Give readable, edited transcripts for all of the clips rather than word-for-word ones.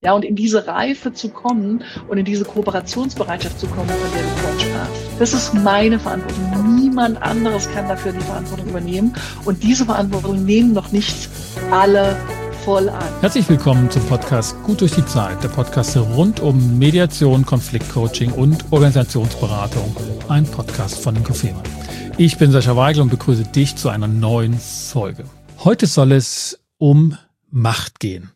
Ja, und in diese Reife zu kommen und in diese Kooperationsbereitschaft zu kommen, von der du vorhin sprachst. Das ist meine Verantwortung. Niemand anderes kann dafür die Verantwortung übernehmen. Und diese Verantwortung nehmen noch nicht alle voll an. Herzlich willkommen zum Podcast Gut durch die Zeit, der Podcast rund um Mediation, Konfliktcoaching und Organisationsberatung. Ein Podcast von Inkofema. Ich bin Sascha Weigel und begrüße dich zu einer neuen Folge. Heute soll es um Macht gehen.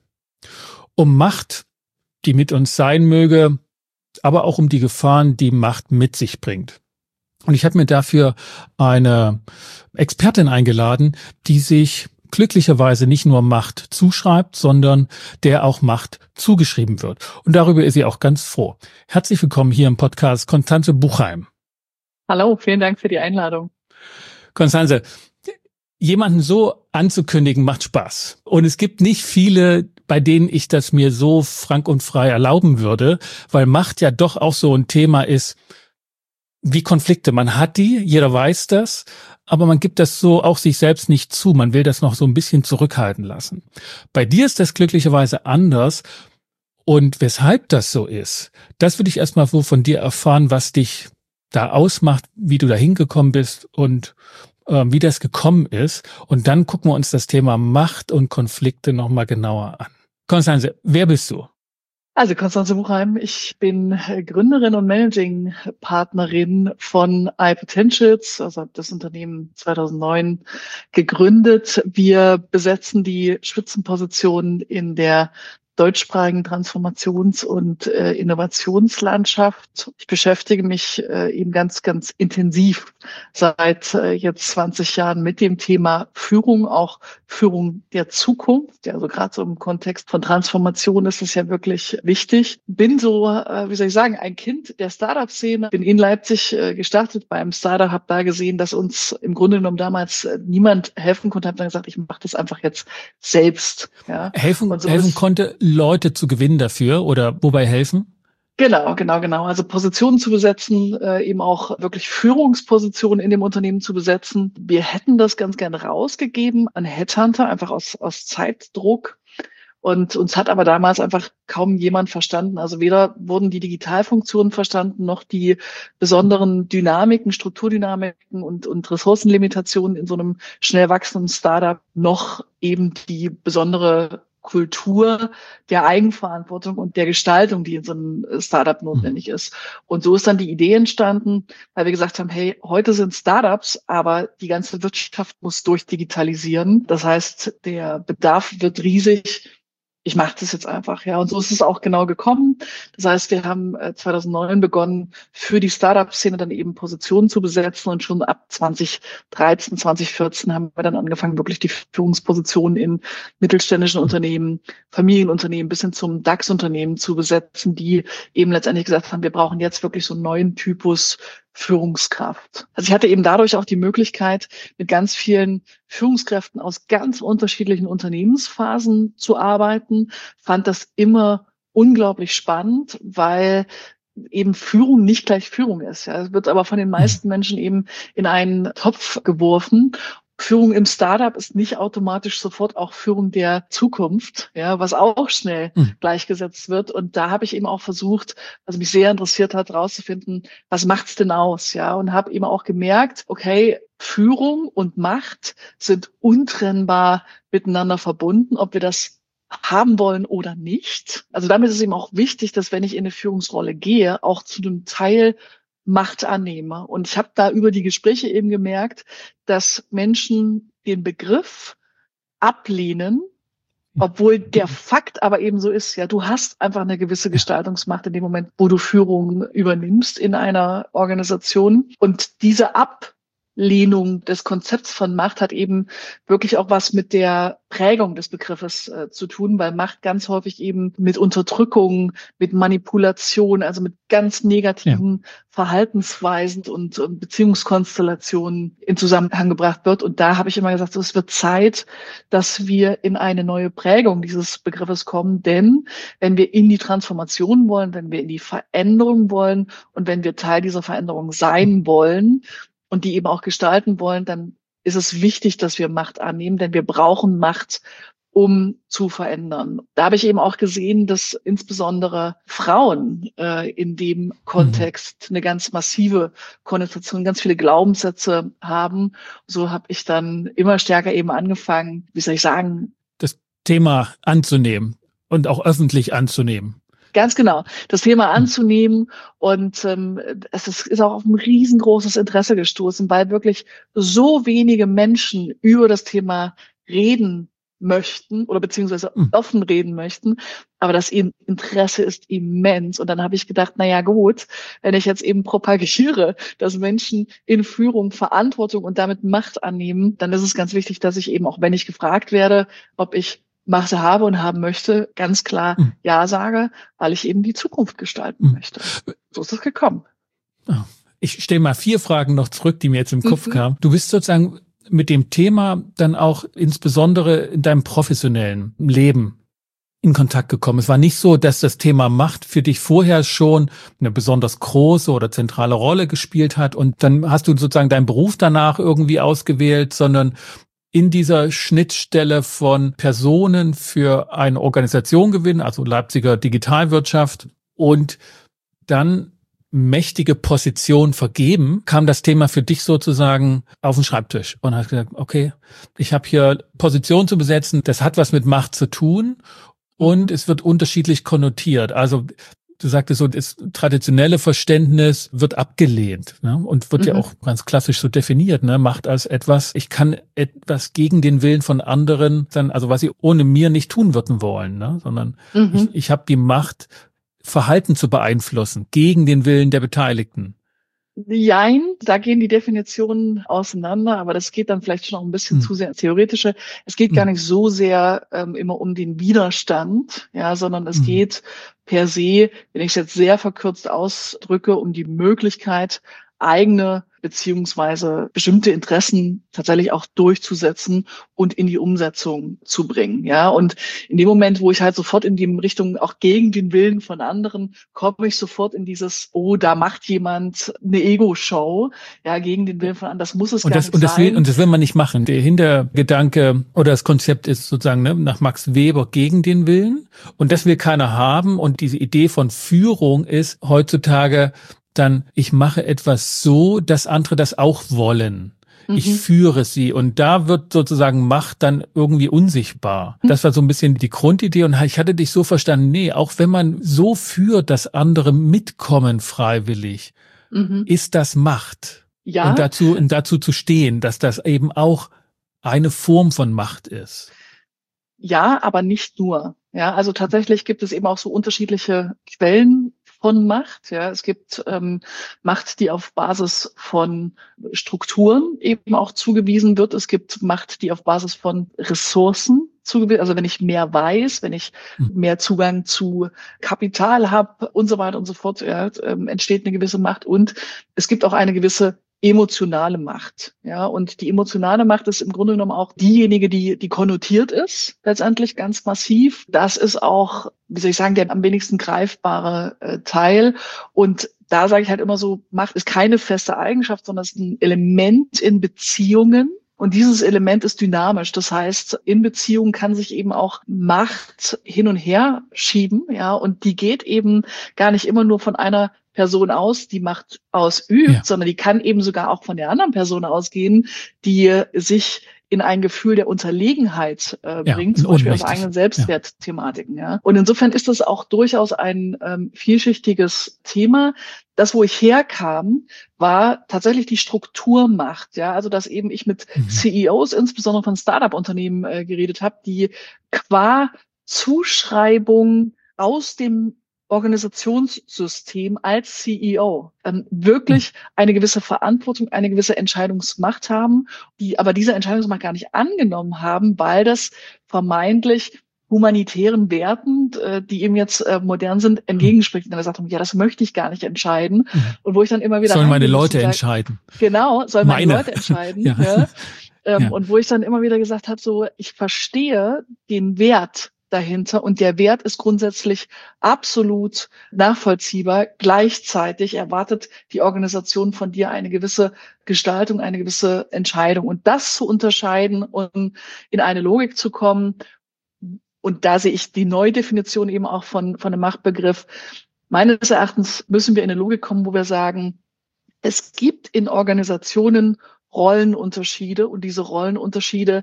Um Macht, die mit uns sein möge, aber auch um die Gefahren, die Macht mit sich bringt. Und ich habe mir dafür eine Expertin eingeladen, die sich glücklicherweise nicht nur Macht zuschreibt, sondern der auch Macht zugeschrieben wird. Und darüber ist sie auch ganz froh. Herzlich willkommen hier im Podcast Constanze Buchheim. Hallo, vielen Dank für die Einladung. Constanze, jemanden so anzukündigen macht Spaß. Und es gibt nicht viele, bei denen ich das mir so frank und frei erlauben würde, weil Macht ja doch auch so ein Thema ist wie Konflikte. Man hat die, jeder weiß das, aber man gibt das so auch sich selbst nicht zu. Man will das noch so ein bisschen zurückhalten lassen. Bei dir ist das glücklicherweise anders. Und weshalb das so ist, das würde ich erstmal von dir erfahren, was dich da ausmacht, wie du da hingekommen bist und wie das gekommen ist. Und dann gucken wir uns das Thema Macht und Konflikte nochmal genauer an. Constanze, wer bist du? Also Constanze Buchheim, ich bin Gründerin und Managing Partnerin von iPotentials, also habe das Unternehmen 2009 gegründet. Wir besetzen die Spitzenposition in der deutschsprachigen Transformations- und Innovationslandschaft. Ich beschäftige mich eben ganz, ganz intensiv seit jetzt 20 Jahren mit dem Thema Führung, auch Führung der Zukunft. Ja, also gerade so im Kontext von Transformation ist es ja wirklich wichtig. Bin so, wie soll ich sagen, ein Kind der Startup-Szene. Bin in Leipzig gestartet bei einem Startup, habe da gesehen, dass uns im Grunde genommen damals niemand helfen konnte. Habe dann gesagt, ich mache das einfach jetzt selbst. Ja. Helfen konnte, Leute zu gewinnen dafür oder wobei helfen? Genau. Also Positionen zu besetzen, eben auch wirklich Führungspositionen in dem Unternehmen zu besetzen. Wir hätten das ganz gerne rausgegeben an Headhunter, einfach aus Zeitdruck. Und uns hat aber damals einfach kaum jemand verstanden. Also weder wurden die Digitalfunktionen verstanden, noch die besonderen Dynamiken, Strukturdynamiken und Ressourcenlimitationen in so einem schnell wachsenden Startup, noch eben die besondere Kultur der Eigenverantwortung und der Gestaltung, die in so einem Startup notwendig ist. Und so ist dann die Idee entstanden, weil wir gesagt haben, hey, heute sind Startups, aber die ganze Wirtschaft muss durchdigitalisieren. Das heißt, der Bedarf wird riesig. Ich mache das jetzt einfach, ja. Und so ist es auch genau gekommen. Das heißt, wir haben 2009 begonnen, für die Startup-Szene dann eben Positionen zu besetzen. Und schon ab 2013, 2014 haben wir dann angefangen, wirklich die Führungspositionen in mittelständischen Unternehmen, Familienunternehmen bis hin zum DAX-Unternehmen zu besetzen, die eben letztendlich gesagt haben, wir brauchen jetzt wirklich so einen neuen Typus Führungskraft. Also ich hatte eben dadurch auch die Möglichkeit, mit ganz vielen Führungskräften aus ganz unterschiedlichen Unternehmensphasen zu arbeiten, fand das immer unglaublich spannend, weil eben Führung nicht gleich Führung ist. Ja, es wird aber von den meisten Menschen eben in einen Topf geworfen. Führung im Startup ist nicht automatisch sofort auch Führung der Zukunft, ja, was auch schnell gleichgesetzt wird. Und da habe ich eben auch versucht, was mich sehr interessiert hat, rauszufinden, was macht's denn aus, ja, und habe eben auch gemerkt, okay, Führung und Macht sind untrennbar miteinander verbunden, ob wir das haben wollen oder nicht. Also damit ist eben auch wichtig, dass wenn ich in eine Führungsrolle gehe, auch zu einem Teil Macht annehme. Und ich habe da über die Gespräche eben gemerkt, dass Menschen den Begriff ablehnen, obwohl der Fakt aber eben so ist, ja, du hast einfach eine gewisse Gestaltungsmacht in dem Moment, wo du Führung übernimmst in einer Organisation. Und diese Ablehnung des Konzepts von Macht hat eben wirklich auch was mit der Prägung des Begriffes zu tun, weil Macht ganz häufig eben mit Unterdrückung, mit Manipulation, also mit ganz negativen Verhaltensweisen und Beziehungskonstellationen in Zusammenhang gebracht wird. Und da habe ich immer gesagt, so, es wird Zeit, dass wir in eine neue Prägung dieses Begriffes kommen. Denn wenn wir in die Transformation wollen, wenn wir in die Veränderung wollen und wenn wir Teil dieser Veränderung sein wollen und die eben auch gestalten wollen, dann ist es wichtig, dass wir Macht annehmen, denn wir brauchen Macht, um zu verändern. Da habe ich eben auch gesehen, dass insbesondere Frauen in dem Kontext eine ganz massive Konnotation, ganz viele Glaubenssätze haben. So habe ich dann immer stärker eben angefangen, wie soll ich sagen, das Thema anzunehmen und auch öffentlich anzunehmen. ganz genau, das Thema anzunehmen. Und es ist auch auf ein riesengroßes Interesse gestoßen, weil wirklich so wenige Menschen über das Thema reden möchten oder beziehungsweise offen reden möchten. Aber das Interesse ist immens. Und dann habe ich gedacht, na ja, gut, wenn ich jetzt eben propagiere, dass Menschen in Führung Verantwortung und damit Macht annehmen, dann ist es ganz wichtig, dass ich eben auch, wenn ich gefragt werde, ob ich Macht habe und haben möchte, ganz klar Ja sage, weil ich eben die Zukunft gestalten möchte. So ist es gekommen. Ich stelle mal 4 Fragen noch zurück, die mir jetzt im Kopf kamen. Du bist sozusagen mit dem Thema dann auch insbesondere in deinem professionellen Leben in Kontakt gekommen. Es war nicht so, dass das Thema Macht für dich vorher schon eine besonders große oder zentrale Rolle gespielt hat und dann hast du sozusagen deinen Beruf danach irgendwie ausgewählt, sondern in dieser Schnittstelle von Personen für eine Organisation gewinnen, also Leipziger Digitalwirtschaft, und dann mächtige Position vergeben, kam das Thema für dich sozusagen auf den Schreibtisch und hast gesagt, okay, ich habe hier Position zu besetzen, das hat was mit Macht zu tun und es wird unterschiedlich konnotiert. Also du sagtest so, das traditionelle Verständnis wird abgelehnt, ne? Und wird ja auch ganz klassisch so definiert, ne? Macht als etwas, ich kann etwas gegen den Willen von anderen, dann, also was sie ohne mir nicht tun würden wollen, ne? Sondern ich habe die Macht, Verhalten zu beeinflussen, gegen den Willen der Beteiligten. Jein, da gehen die Definitionen auseinander, aber das geht dann vielleicht schon auch ein bisschen zu sehr ins Theoretische. Es geht gar nicht so sehr immer um den Widerstand, ja, sondern es geht per se, wenn ich es jetzt sehr verkürzt ausdrücke, um die Möglichkeit, eigene beziehungsweise bestimmte Interessen tatsächlich auch durchzusetzen und in die Umsetzung zu bringen. Ja, und in dem Moment, wo ich halt sofort in die Richtung auch gegen den Willen von anderen, komme ich sofort in dieses, oh, da macht jemand eine Ego-Show, ja, gegen den Willen von anderen. Das muss es gar nicht sein. Und das will man nicht machen. Der Hintergedanke oder das Konzept ist sozusagen, ne, nach Max Weber gegen den Willen. Und das will keiner haben. Und diese Idee von Führung ist heutzutage dann, ich mache etwas so, dass andere das auch wollen. Ich führe sie und da wird sozusagen Macht dann irgendwie unsichtbar. Das war so ein bisschen die Grundidee und ich hatte dich so verstanden, nee, auch wenn man so führt, dass andere mitkommen freiwillig, ist das Macht. Ja. Und dazu zu stehen, dass das eben auch eine Form von Macht ist. Ja, aber nicht nur. Ja, also tatsächlich gibt es eben auch so unterschiedliche Quellen von Macht. Ja, es gibt Macht, die auf Basis von Strukturen eben auch zugewiesen wird. Es gibt Macht, die auf Basis von Ressourcen zugewiesen, also wenn ich mehr weiß, wenn ich mehr Zugang zu Kapital habe und so weiter und so fort, ja, entsteht eine gewisse Macht. Und es gibt auch eine gewisse emotionale Macht, ja, und die emotionale Macht ist im Grunde genommen auch diejenige, die konnotiert ist, letztendlich ganz massiv. Das ist auch, wie soll ich sagen, der am wenigsten greifbare Teil. Und da sage ich halt immer so, Macht ist keine feste Eigenschaft, sondern es ist ein Element in Beziehungen. Und dieses Element ist dynamisch. Das heißt, in Beziehungen kann sich eben auch Macht hin und her schieben, ja, und die geht eben gar nicht immer nur von einer Person aus, die Macht ausübt, sondern die kann eben sogar auch von der anderen Person ausgehen, die sich in ein Gefühl der Unterlegenheit bringt, zum Beispiel aus eigenen Selbstwertthematiken. Ja. Und insofern ist das auch durchaus ein vielschichtiges Thema. Das, wo ich herkam, war tatsächlich die Strukturmacht. Ja, also dass eben ich mit CEOs, insbesondere von Startup-Unternehmen, geredet habe, die qua Zuschreibung aus dem Organisationssystem als CEO wirklich eine gewisse Verantwortung, eine gewisse Entscheidungsmacht haben, die aber diese Entscheidungsmacht gar nicht angenommen haben, weil das vermeintlich humanitären Werten, die eben jetzt modern sind, entgegenspricht. Und dann gesagt haben, ja, das möchte ich gar nicht entscheiden. Und wo ich dann immer wieder sollen meine Leute entscheiden. Genau, sollen meine Leute entscheiden. Ja. Und wo ich dann immer wieder gesagt habe, so, ich verstehe den Wert dahinter und der Wert ist grundsätzlich absolut nachvollziehbar. Gleichzeitig erwartet die Organisation von dir eine gewisse Gestaltung, eine gewisse Entscheidung und das zu unterscheiden und in eine Logik zu kommen, Und da sehe ich die Neudefinition eben auch von dem Machtbegriff. Meines Erachtens müssen wir in eine Logik kommen, wo wir sagen, es gibt in Organisationen Rollenunterschiede und diese Rollenunterschiede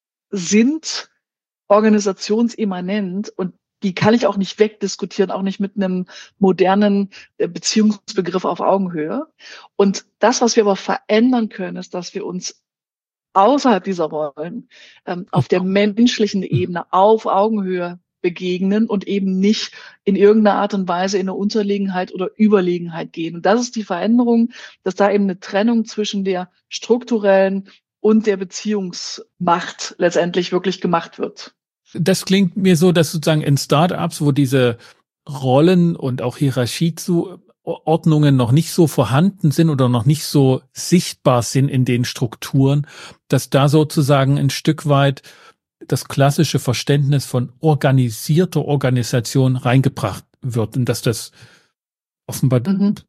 sind organisationsimmanent und die kann ich auch nicht wegdiskutieren, auch nicht mit einem modernen Beziehungsbegriff auf Augenhöhe. Und das, was wir aber verändern können, ist, dass wir uns außerhalb dieser Rollen auf der menschlichen Ebene auf Augenhöhe begegnen und eben nicht in irgendeiner Art und Weise in eine Unterlegenheit oder Überlegenheit gehen. Und das ist die Veränderung, dass da eben eine Trennung zwischen der strukturellen und der Beziehungsmacht letztendlich wirklich gemacht wird. Das klingt mir so, dass sozusagen in Startups, wo diese Rollen und auch Hierarchiezuordnungen noch nicht so vorhanden sind oder noch nicht so sichtbar sind in den Strukturen, dass da sozusagen ein Stück weit das klassische Verständnis von organisierter Organisation reingebracht wird und dass das offenbar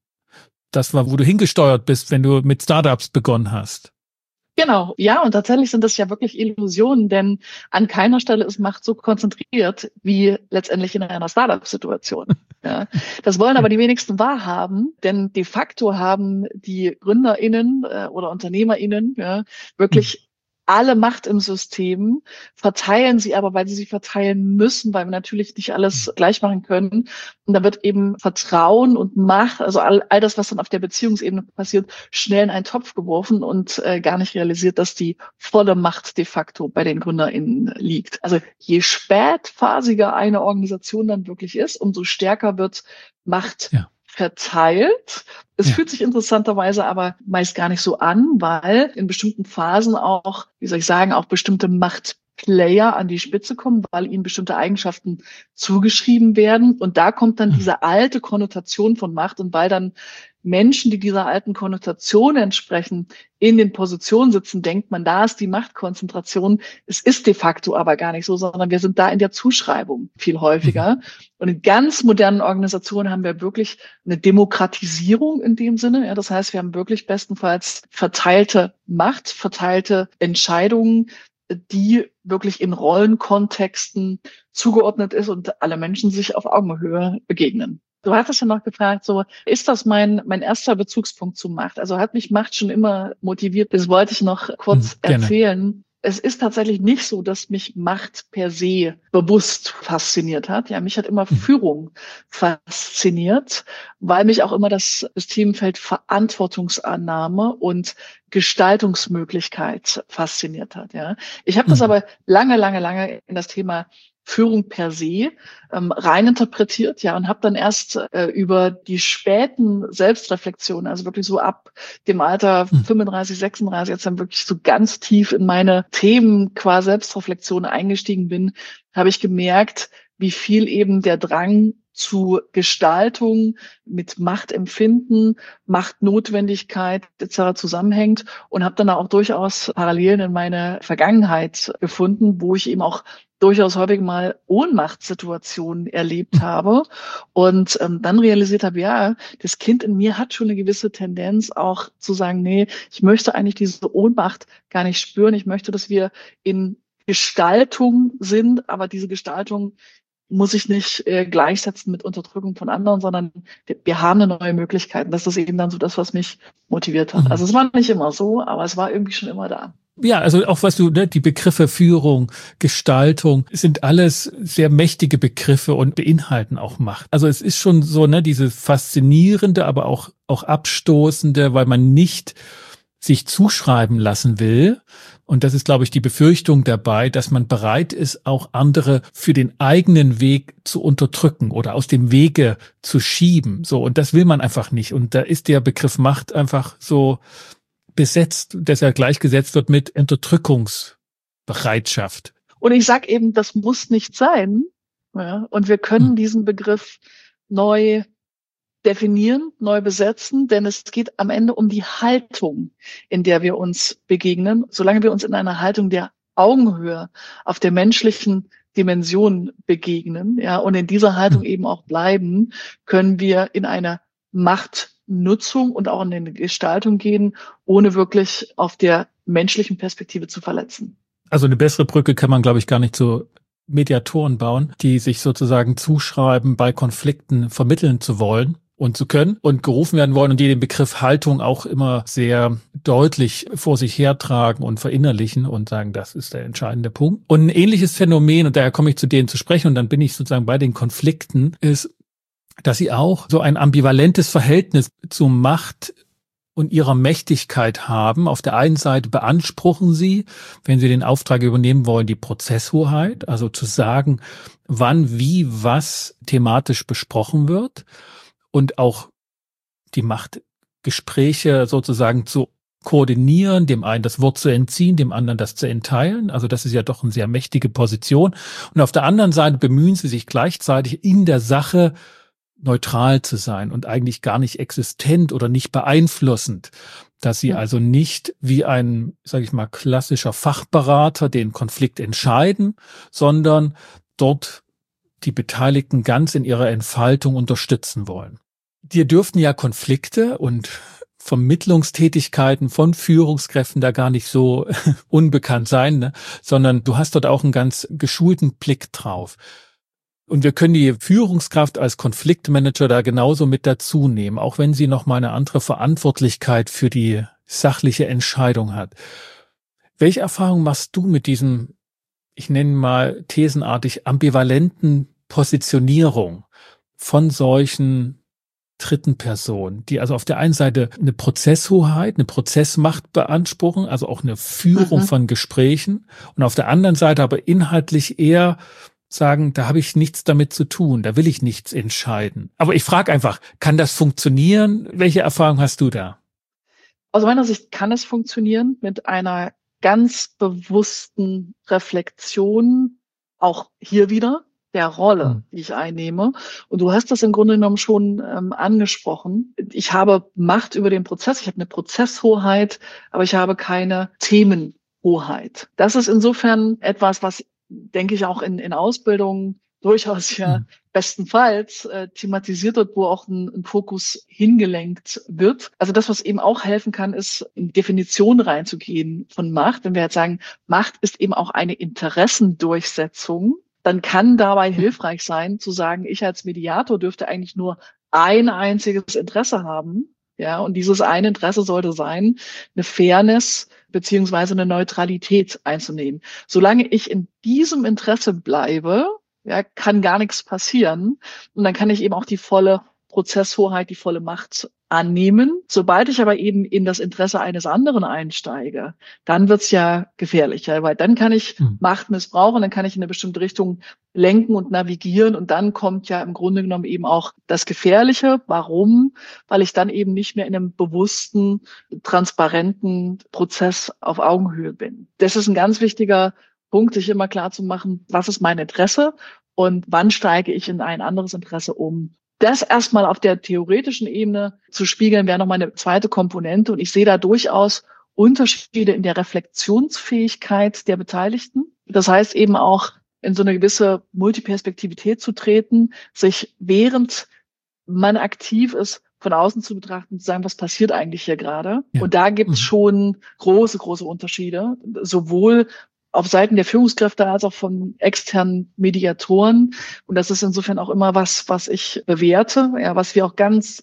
das war, wo du hingesteuert bist, wenn du mit Startups begonnen hast. Genau, ja, und tatsächlich sind das ja wirklich Illusionen, denn an keiner Stelle ist Macht so konzentriert wie letztendlich in einer Startup-Situation. Ja. Das wollen aber die wenigsten wahrhaben, denn de facto haben die GründerInnen oder UnternehmerInnen wirklich alle Macht im System, verteilen sie aber, weil sie verteilen müssen, weil wir natürlich nicht alles gleich machen können. Und da wird eben Vertrauen und Macht, also all das, was dann auf der Beziehungsebene passiert, schnell in einen Topf geworfen und gar nicht realisiert, dass die volle Macht de facto bei den GründerInnen liegt. Also je spätphasiger eine Organisation dann wirklich ist, umso stärker wird Macht verteilt. Es fühlt sich interessanterweise aber meist gar nicht so an, weil in bestimmten Phasen auch, wie soll ich sagen, auch bestimmte Machtplayer an die Spitze kommen, weil ihnen bestimmte Eigenschaften zugeschrieben werden. Und da kommt dann diese alte Konnotation von Macht. Und weil dann Menschen, die dieser alten Konnotation entsprechen, in den Positionen sitzen, denkt man, da ist die Machtkonzentration. Es ist de facto aber gar nicht so, sondern wir sind da in der Zuschreibung viel häufiger. Und in ganz modernen Organisationen haben wir wirklich eine Demokratisierung in dem Sinne. Ja, das heißt, wir haben wirklich bestenfalls verteilte Macht, verteilte Entscheidungen, die wirklich in Rollenkontexten zugeordnet ist und alle Menschen sich auf Augenhöhe begegnen. Du hattest ja noch gefragt, so, ist das mein erster Bezugspunkt zu Macht? Also hat mich Macht schon immer motiviert? Das wollte ich noch kurz erzählen. Es ist tatsächlich nicht so, dass mich Macht per se bewusst fasziniert hat. Ja, mich hat immer Führung fasziniert, weil mich auch immer das Themenfeld Verantwortungsannahme und Gestaltungsmöglichkeit fasziniert hat. Ja, ich habe das aber lange in das Thema Führung per se reininterpretiert, ja, und habe dann erst über die späten Selbstreflexionen, also wirklich so ab dem Alter 35, 36, jetzt dann wirklich so ganz tief in meine Themen qua Selbstreflexion eingestiegen bin, habe ich gemerkt, wie viel eben der Drang zu Gestaltung mit Machtempfinden, Machtnotwendigkeit etc. zusammenhängt und habe dann auch durchaus Parallelen in meine Vergangenheit gefunden, wo ich eben auch durchaus häufig mal Ohnmachtssituationen erlebt habe und dann realisiert habe, ja, das Kind in mir hat schon eine gewisse Tendenz auch zu sagen, nee, ich möchte eigentlich diese Ohnmacht gar nicht spüren. Ich möchte, dass wir in Gestaltung sind, aber diese Gestaltung muss ich nicht gleichsetzen mit Unterdrückung von anderen, sondern wir haben eine neue Möglichkeit. Das ist eben dann so das, was mich motiviert hat. Also es war nicht immer so, aber es war irgendwie schon immer da. Ja, also auch was du, die Begriffe Führung, Gestaltung, sind alles sehr mächtige Begriffe und beinhalten auch Macht. Also es ist schon so, diese faszinierende, aber auch abstoßende, weil man nicht sich zuschreiben lassen will. Und das ist, glaube ich, die Befürchtung dabei, dass man bereit ist, auch andere für den eigenen Weg zu unterdrücken oder aus dem Wege zu schieben. So, und das will man einfach nicht. Und da ist der Begriff Macht einfach so besetzt, dass er gleichgesetzt wird mit Unterdrückungsbereitschaft. Und ich sag eben, das muss nicht sein. Ja, und wir können diesen Begriff neu definieren, neu besetzen, denn es geht am Ende um die Haltung, in der wir uns begegnen. Solange wir uns in einer Haltung der Augenhöhe auf der menschlichen Dimension begegnen, ja, und in dieser Haltung eben auch bleiben, können wir in eine Machtnutzung und auch in eine Gestaltung gehen, ohne wirklich auf der menschlichen Perspektive zu verletzen. Also eine bessere Brücke kann man, glaube ich, gar nicht so Mediatoren bauen, die sich sozusagen zuschreiben, bei Konflikten vermitteln zu wollen und zu können und gerufen werden wollen und die den Begriff Haltung auch immer sehr deutlich vor sich hertragen und verinnerlichen und sagen, das ist der entscheidende Punkt. Und ein ähnliches Phänomen, und daher komme ich zu denen zu sprechen und dann bin ich sozusagen bei den Konflikten, ist, dass sie auch so ein ambivalentes Verhältnis zu Macht und ihrer Mächtigkeit haben. Auf der einen Seite beanspruchen sie, wenn sie den Auftrag übernehmen wollen, die Prozesshoheit, also zu sagen, wann, wie, was thematisch besprochen wird und auch die Macht, Gespräche sozusagen zu koordinieren, dem einen das Wort zu entziehen, dem anderen das zu entteilen. Also das ist ja doch eine sehr mächtige Position. Und auf der anderen Seite bemühen sie sich gleichzeitig in der Sache neutral zu sein und eigentlich gar nicht existent oder nicht beeinflussend, dass sie also nicht wie ein, sage ich mal, klassischer Fachberater den Konflikt entscheiden, sondern dort die Beteiligten ganz in ihrer Entfaltung unterstützen wollen. Dir dürften ja Konflikte und Vermittlungstätigkeiten von Führungskräften da gar nicht so unbekannt sein, ne? Sondern du hast dort auch einen ganz geschulten Blick drauf. Und wir können die Führungskraft als Konfliktmanager da genauso mit dazu nehmen, auch wenn sie noch mal eine andere Verantwortlichkeit für die sachliche Entscheidung hat. Welche Erfahrung machst du mit diesem, ich nenne mal thesenartig, ambivalenten Positionierung von solchen dritten Personen, die also auf der einen Seite eine Prozesshoheit, eine Prozessmacht beanspruchen, also auch eine Führung von Gesprächen und auf der anderen Seite aber inhaltlich eher sagen, da habe ich nichts damit zu tun, da will ich nichts entscheiden. Aber ich frage einfach, kann das funktionieren? Welche Erfahrung hast du da? Aus meiner Sicht kann es funktionieren mit einer ganz bewussten Reflexion, auch hier wieder, der Rolle, die ich einnehme. Und du hast das im Grunde genommen schon angesprochen. Ich habe Macht über den Prozess, ich habe eine Prozesshoheit, aber ich habe keine Themenhoheit. Das ist insofern etwas, was, denke ich, auch in Ausbildungen durchaus ja bestenfalls thematisiert wird, wo auch ein Fokus hingelenkt wird. Also das, was eben auch helfen kann, ist, in Definition reinzugehen von Macht. Wenn wir jetzt sagen, Macht ist eben auch eine Interessendurchsetzung, dann kann dabei hilfreich sein, zu sagen, ich als Mediator dürfte eigentlich nur ein einziges Interesse haben. Ja, und dieses eine Interesse sollte sein, eine Fairness beziehungsweise eine Neutralität einzunehmen. Solange ich in diesem Interesse bleibe, ja, kann gar nichts passieren. Und dann kann ich eben auch die volle Prozesshoheit, die volle Macht annehmen. Sobald ich aber eben in das Interesse eines anderen einsteige, dann wird's ja gefährlicher, weil dann kann ich Macht missbrauchen, dann kann ich in eine bestimmte Richtung lenken und navigieren und dann kommt ja im Grunde genommen eben auch das Gefährliche. Warum? Weil ich dann eben nicht mehr in einem bewussten, transparenten Prozess auf Augenhöhe bin. Das ist ein ganz wichtiger Punkt, sich immer klar zu machen, was ist mein Interesse und wann steige ich in ein anderes Interesse um. Das erstmal auf der theoretischen Ebene zu spiegeln, wäre nochmal eine zweite Komponente. Und ich sehe da durchaus Unterschiede in der Reflexionsfähigkeit der Beteiligten. Das heißt eben auch, in so eine gewisse Multiperspektivität zu treten, sich während man aktiv ist, von außen zu betrachten, zu sagen, was passiert eigentlich hier gerade? Ja. Und da gibt es schon große, große Unterschiede, sowohl auf Seiten der Führungskräfte als auch von externen Mediatoren. Und das ist insofern auch immer was ich bewerte, ja, was wir auch ganz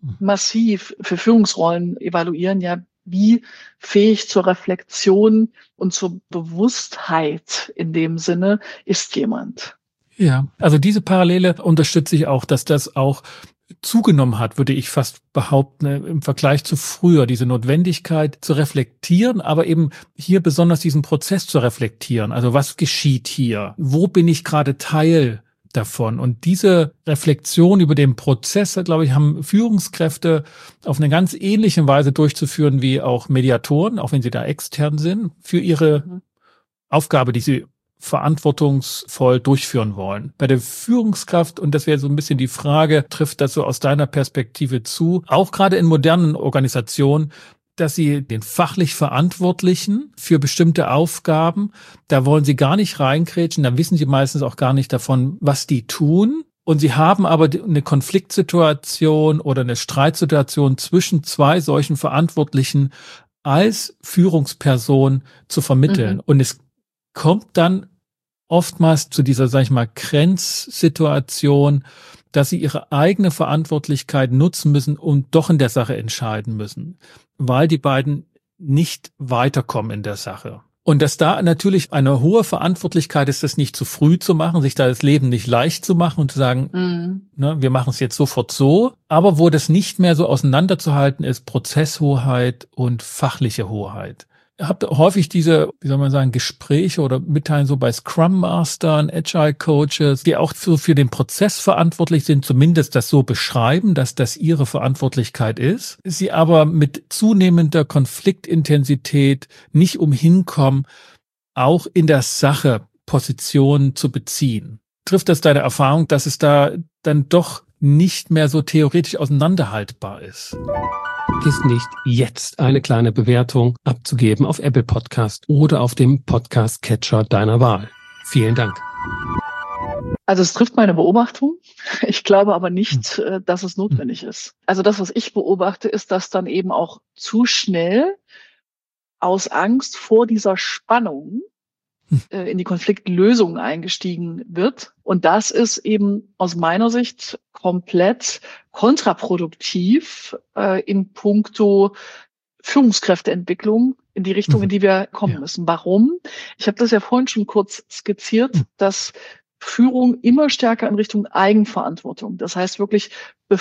massiv für Führungsrollen evaluieren, ja, wie fähig zur Reflexion und zur Bewusstheit in dem Sinne ist jemand. Ja, also diese Parallele unterstütze ich auch, dass das auch zugenommen hat, würde ich fast behaupten, im Vergleich zu früher, diese Notwendigkeit zu reflektieren, aber eben hier besonders diesen Prozess zu reflektieren. Also was geschieht hier? Wo bin ich gerade Teil davon? Und diese Reflexion über den Prozess, glaube ich, haben Führungskräfte auf eine ganz ähnliche Weise durchzuführen wie auch Mediatoren, auch wenn sie da extern sind, für ihre Aufgabe, die sie verantwortungsvoll durchführen wollen. Bei der Führungskraft, und das wäre so ein bisschen die Frage, trifft das so aus deiner Perspektive zu, auch gerade in modernen Organisationen, dass sie den fachlich Verantwortlichen für bestimmte Aufgaben, da wollen sie gar nicht reinkrätschen, da wissen sie meistens auch gar nicht davon, was die tun. Und sie haben aber eine Konfliktsituation oder eine Streitsituation zwischen zwei solchen Verantwortlichen als Führungsperson zu vermitteln. Und es kommt dann oftmals zu dieser, sag ich mal, Grenzsituation, dass sie ihre eigene Verantwortlichkeit nutzen müssen und doch in der Sache entscheiden müssen, weil die beiden nicht weiterkommen in der Sache. Und dass da natürlich eine hohe Verantwortlichkeit ist, das nicht zu früh zu machen, sich da das Leben nicht leicht zu machen und zu sagen, ne, wir machen es jetzt sofort so, aber wo das nicht mehr so auseinanderzuhalten ist, Prozesshoheit und fachliche Hoheit. Ihr habt häufig diese, wie soll man sagen, Gespräche oder Mitteilen so bei Scrum Mastern, Agile Coaches, die auch so für den Prozess verantwortlich sind, zumindest das so beschreiben, dass das ihre Verantwortlichkeit ist. Sie aber mit zunehmender Konfliktintensität nicht umhin kommen, auch in der Sache Positionen zu beziehen. Trifft das deine Erfahrung, dass es da dann doch nicht mehr so theoretisch auseinanderhaltbar ist? Vergiss nicht, jetzt eine kleine Bewertung abzugeben auf Apple Podcast oder auf dem Podcast-Catcher deiner Wahl. Vielen Dank. Also es trifft meine Beobachtung. Ich glaube aber nicht, dass es notwendig ist. Also das, was ich beobachte, ist, dass dann eben auch zu schnell aus Angst vor dieser Spannung in die Konfliktlösung eingestiegen wird. Und das ist eben aus meiner Sicht komplett kontraproduktiv in puncto Führungskräfteentwicklung in die Richtung, in die wir kommen müssen. Warum? Ich habe das ja vorhin schon kurz skizziert, dass Führung immer stärker in Richtung Eigenverantwortung, das heißt wirklich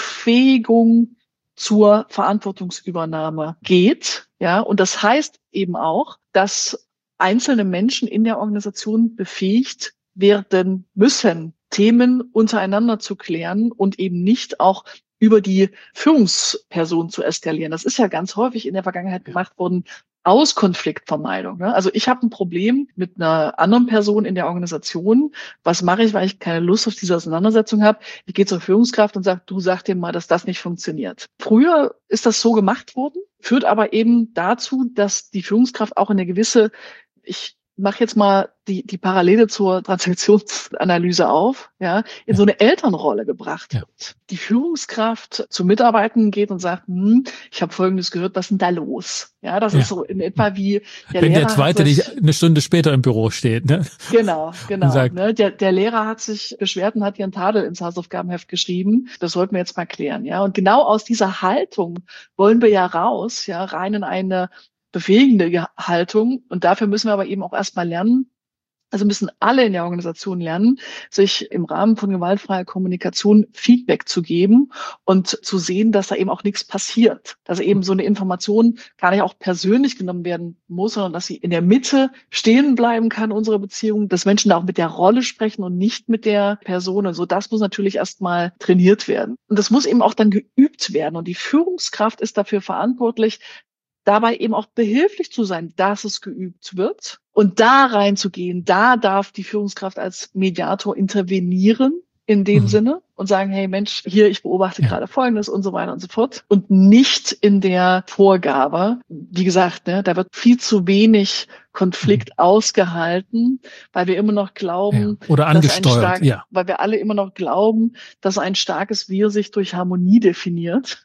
Befähigung zur Verantwortungsübernahme geht. Ja, und das heißt eben auch, dass einzelne Menschen in der Organisation befähigt werden müssen, Themen untereinander zu klären und eben nicht auch über die Führungsperson zu eskalieren. Das ist ja ganz häufig in der Vergangenheit gemacht worden aus Konfliktvermeidung. Ne? Also ich habe ein Problem mit einer anderen Person in der Organisation. Was mache ich, weil ich keine Lust auf diese Auseinandersetzung habe? Ich gehe zur Führungskraft und sage, du sag dir mal, dass das nicht funktioniert. Früher ist das so gemacht worden, führt aber eben dazu, dass die Führungskraft auch eine gewisse, ich mache jetzt mal die Parallele zur Transaktionsanalyse auf, ja, in so eine Elternrolle gebracht wird. Die Führungskraft zu Mitarbeitern geht und sagt, ich habe Folgendes gehört, was ist denn da los? Ja, das ist so in etwa wie der Wenn Lehrer der Zweite nicht eine Stunde später im Büro steht, ne? Genau. Ne? Der Lehrer hat sich beschwert und hat ihren Tadel ins Hausaufgabenheft geschrieben. Das sollten wir jetzt mal klären, ja. Und genau aus dieser Haltung wollen wir ja raus, ja, rein in eine befähigende Haltung. Und dafür müssen wir aber eben auch erstmal lernen, also müssen alle in der Organisation lernen, sich im Rahmen von gewaltfreier Kommunikation Feedback zu geben und zu sehen, dass da eben auch nichts passiert. Dass eben so eine Information gar nicht auch persönlich genommen werden muss, sondern dass sie in der Mitte stehen bleiben kann, unsere Beziehung, dass Menschen da auch mit der Rolle sprechen und nicht mit der Person. Und so, das muss natürlich erstmal trainiert werden. Und das muss eben auch dann geübt werden. Und die Führungskraft ist dafür verantwortlich, dabei eben auch behilflich zu sein, dass es geübt wird und da reinzugehen. Da darf die Führungskraft als Mediator intervenieren in dem Sinne und sagen, hey Mensch, hier, ich beobachte gerade Folgendes und so weiter und so fort. Und nicht in der Vorgabe. Wie gesagt, ne, da wird viel zu wenig Konflikt ausgehalten, weil wir immer noch glauben, oder angesteuert, weil wir alle immer noch glauben, dass ein starkes Wir sich durch Harmonie definiert.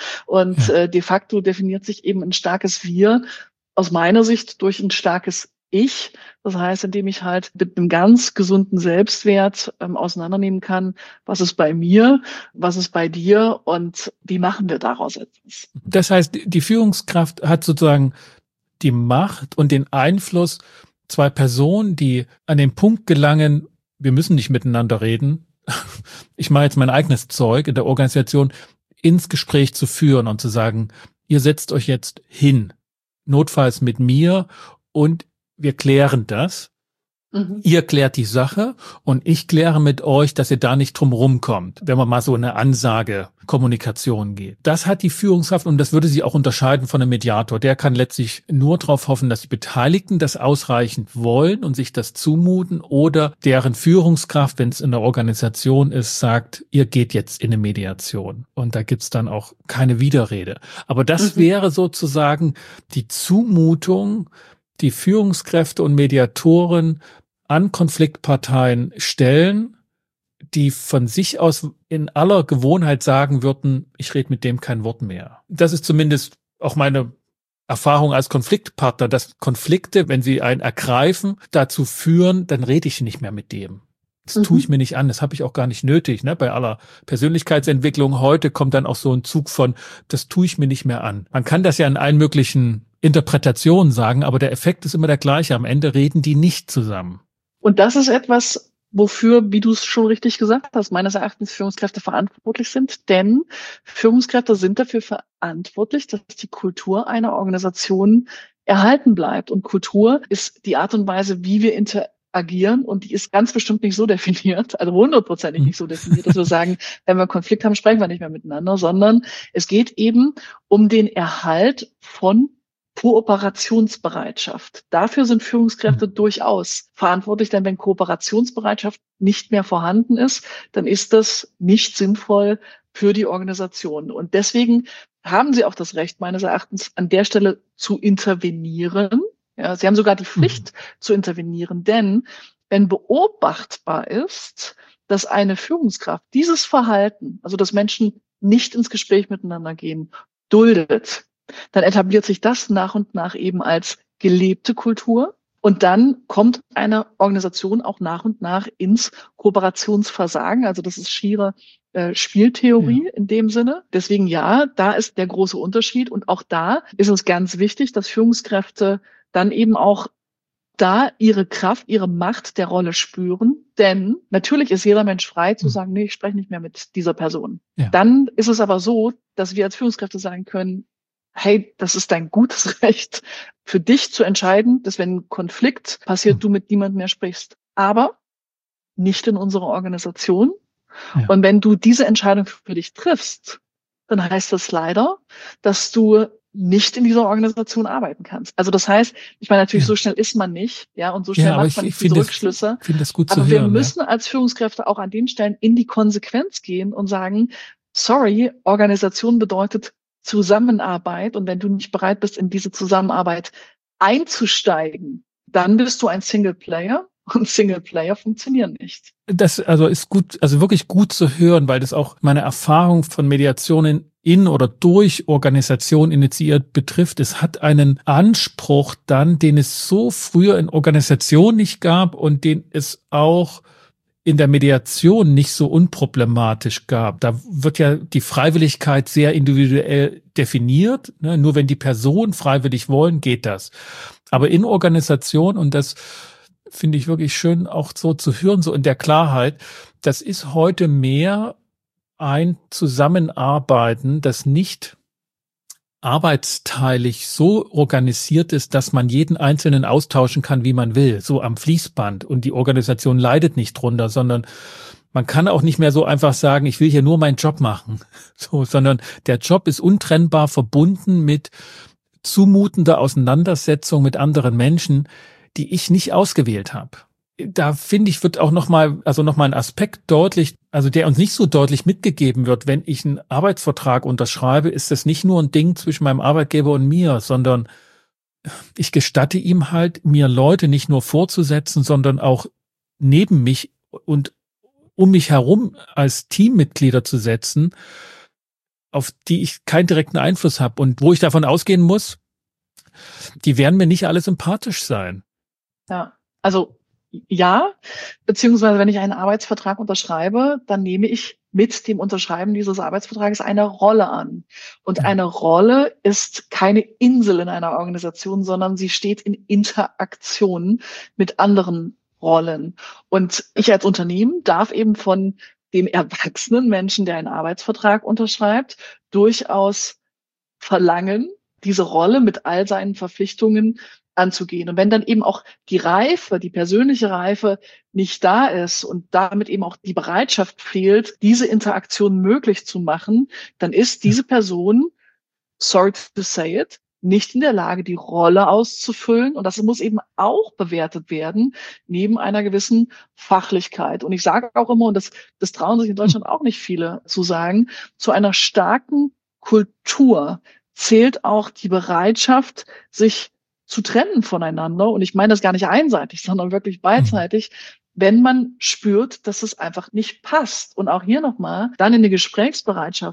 Und de facto definiert sich eben ein starkes Wir aus meiner Sicht durch ein starkes Ich. Das heißt, indem ich halt mit einem ganz gesunden Selbstwert auseinandernehmen kann, was ist bei mir, was ist bei dir und wie machen wir daraus etwas. Das heißt, die Führungskraft hat sozusagen die Macht und den Einfluss, zwei Personen, die an den Punkt gelangen, wir müssen nicht miteinander reden, ich mache jetzt mein eigenes Zeug in der Organisation, ins Gespräch zu führen und zu sagen, ihr setzt euch jetzt hin, notfalls mit mir und wir klären das. Ihr klärt die Sache und ich kläre mit euch, dass ihr da nicht drum rumkommt, wenn man mal so eine Ansage-Kommunikation geht. Das hat die Führungskraft und das würde sie auch unterscheiden von einem Mediator. Der kann letztlich nur darauf hoffen, dass die Beteiligten das ausreichend wollen und sich das zumuten oder deren Führungskraft, wenn es in der Organisation ist, sagt, ihr geht jetzt in eine Mediation. Und da gibt's dann auch keine Widerrede. Aber das wäre sozusagen die Zumutung, die Führungskräfte und Mediatoren an Konfliktparteien stellen, die von sich aus in aller Gewohnheit sagen würden, ich rede mit dem kein Wort mehr. Das ist zumindest auch meine Erfahrung als Konfliktpartner, dass Konflikte, wenn sie einen ergreifen, dazu führen, dann rede ich nicht mehr mit dem. Das tue ich mir nicht an, das habe ich auch gar nicht nötig. Ne? Bei aller Persönlichkeitsentwicklung heute kommt dann auch so ein Zug von, das tue ich mir nicht mehr an. Man kann das ja in allen möglichen Interpretationen sagen, aber der Effekt ist immer der gleiche. Am Ende reden die nicht zusammen. Und das ist etwas, wofür, wie du es schon richtig gesagt hast, meines Erachtens Führungskräfte verantwortlich sind. Denn Führungskräfte sind dafür verantwortlich, dass die Kultur einer Organisation erhalten bleibt. Und Kultur ist die Art und Weise, wie wir interagieren, und die ist ganz bestimmt nicht so definiert, also 100%ig nicht so definiert, dass wir sagen, wenn wir einen Konflikt haben, sprechen wir nicht mehr miteinander, sondern es geht eben um den Erhalt von Kooperationsbereitschaft. Dafür sind Führungskräfte durchaus verantwortlich, denn wenn Kooperationsbereitschaft nicht mehr vorhanden ist, dann ist das nicht sinnvoll für die Organisation. Und deswegen haben sie auch das Recht, meines Erachtens, an der Stelle zu intervenieren. Ja, sie haben sogar die Pflicht zu intervenieren, denn wenn beobachtbar ist, dass eine Führungskraft dieses Verhalten, also dass Menschen nicht ins Gespräch miteinander gehen, duldet, dann etabliert sich das nach und nach eben als gelebte Kultur. Und dann kommt eine Organisation auch nach und nach ins Kooperationsversagen. Also das ist schiere Spieltheorie in dem Sinne. Deswegen ja, da ist der große Unterschied. Und auch da ist es ganz wichtig, dass Führungskräfte dann eben auch da ihre Kraft, ihre Macht der Rolle spüren. Denn natürlich ist jeder Mensch frei zu sagen, nee, ich spreche nicht mehr mit dieser Person. Ja. Dann ist es aber so, dass wir als Führungskräfte sagen können, hey, das ist dein gutes Recht für dich zu entscheiden, dass wenn ein Konflikt passiert, du mit niemandem mehr sprichst. Aber nicht in unserer Organisation. Ja. Und wenn du diese Entscheidung für dich triffst, dann heißt das leider, dass du nicht in dieser Organisation arbeiten kannst. Also das heißt, ich meine, natürlich so schnell ist man nicht, ja, und so schnell macht man nicht diese Rückschlüsse. Ich finde das gut zu hören. Aber wir müssen als Führungskräfte auch an den Stellen in die Konsequenz gehen und sagen, sorry, Organisation bedeutet Zusammenarbeit, und wenn du nicht bereit bist, in diese Zusammenarbeit einzusteigen, dann bist du ein Single Player, und Single Player funktionieren nicht. Das also ist gut, also wirklich gut zu hören, weil das auch meine Erfahrung von Mediationen in oder durch Organisation initiiert betrifft. Es hat einen Anspruch dann, den es so früher in Organisation nicht gab und den es auch in der Mediation nicht so unproblematisch gab. Da wird ja die Freiwilligkeit sehr individuell definiert. Ne? Nur wenn die Personen freiwillig wollen, geht das. Aber in Organisation, und das finde ich wirklich schön auch so zu hören, so in der Klarheit, das ist heute mehr ein Zusammenarbeiten, das nicht arbeitsteilig so organisiert ist, dass man jeden Einzelnen austauschen kann, wie man will, so am Fließband, und die Organisation leidet nicht drunter, sondern man kann auch nicht mehr so einfach sagen, ich will hier nur meinen Job machen, so, sondern der Job ist untrennbar verbunden mit zumutender Auseinandersetzung mit anderen Menschen, die ich nicht ausgewählt habe. Da finde ich, wird auch nochmal ein Aspekt deutlich, also der uns nicht so deutlich mitgegeben wird. Wenn ich einen Arbeitsvertrag unterschreibe, ist das nicht nur ein Ding zwischen meinem Arbeitgeber und mir, sondern ich gestatte ihm halt, mir Leute nicht nur vorzusetzen, sondern auch neben mich und um mich herum als Teammitglieder zu setzen, auf die ich keinen direkten Einfluss habe und wo ich davon ausgehen muss, die werden mir nicht alle sympathisch sein. Ja, also ja, beziehungsweise wenn ich einen Arbeitsvertrag unterschreibe, dann nehme ich mit dem Unterschreiben dieses Arbeitsvertrages eine Rolle an. Und eine Rolle ist keine Insel in einer Organisation, sondern sie steht in Interaktion mit anderen Rollen. Und ich als Unternehmen darf eben von dem erwachsenen Menschen, der einen Arbeitsvertrag unterschreibt, durchaus verlangen, diese Rolle mit all seinen Verpflichtungen anzugehen. Und wenn dann eben auch die Reife, die persönliche Reife nicht da ist und damit eben auch die Bereitschaft fehlt, diese Interaktion möglich zu machen, dann ist diese Person, sorry to say it, nicht in der Lage, die Rolle auszufüllen. Und das muss eben auch bewertet werden, neben einer gewissen Fachlichkeit. Und ich sage auch immer, und das trauen sich in Deutschland auch nicht viele zu sagen, zu einer starken Kultur zählt auch die Bereitschaft, sich zu trennen voneinander. Und ich meine das gar nicht einseitig, sondern wirklich beidseitig, wenn man spürt, dass es einfach nicht passt. Und auch hier nochmal, dann in die Gesprächsbereitschaft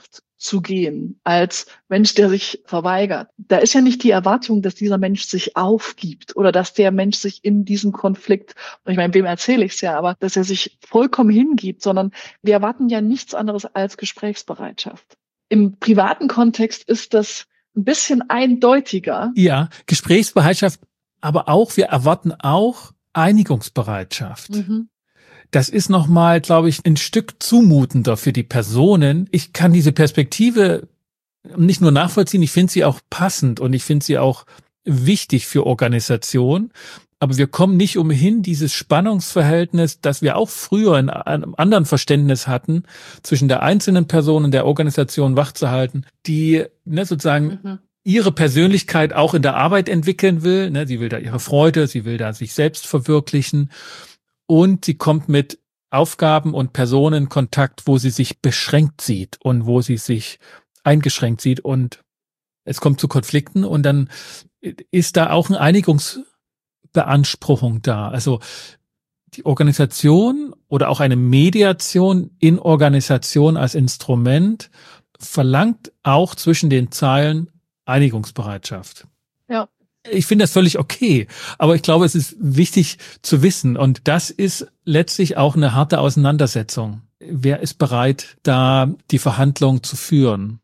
zu gehen als Mensch, der sich verweigert. Da ist ja nicht die Erwartung, dass dieser Mensch sich aufgibt oder dass der Mensch sich in diesem Konflikt, und ich meine, wem erzähle ich es ja, aber dass er sich vollkommen hingibt, sondern wir erwarten ja nichts anderes als Gesprächsbereitschaft. Im privaten Kontext ist das ein bisschen eindeutiger. Ja, Gesprächsbereitschaft, aber auch, wir erwarten auch Einigungsbereitschaft. Mhm. Das ist nochmal, glaube ich, ein Stück zumutender für die Personen. Ich kann diese Perspektive nicht nur nachvollziehen, ich finde sie auch passend und ich finde sie auch wichtig für Organisation. Aber wir kommen nicht umhin, dieses Spannungsverhältnis, das wir auch früher in einem anderen Verständnis hatten, zwischen der einzelnen Person und der Organisation wachzuhalten, die sozusagen ihre Persönlichkeit auch in der Arbeit entwickeln will. Sie will da ihre Freude, sie will da sich selbst verwirklichen. Und sie kommt mit Aufgaben und Personen in Kontakt, wo sie sich beschränkt sieht und wo sie sich eingeschränkt sieht. Und es kommt zu Konflikten und dann ist da auch eine Einigungsbeanspruchung da. Also die Organisation oder auch eine Mediation in Organisation als Instrument verlangt auch zwischen den Zeilen Einigungsbereitschaft. Ja. Ich finde das völlig okay, aber ich glaube, es ist wichtig zu wissen und das ist letztlich auch eine harte Auseinandersetzung. Wer ist bereit, da die Verhandlung zu führen?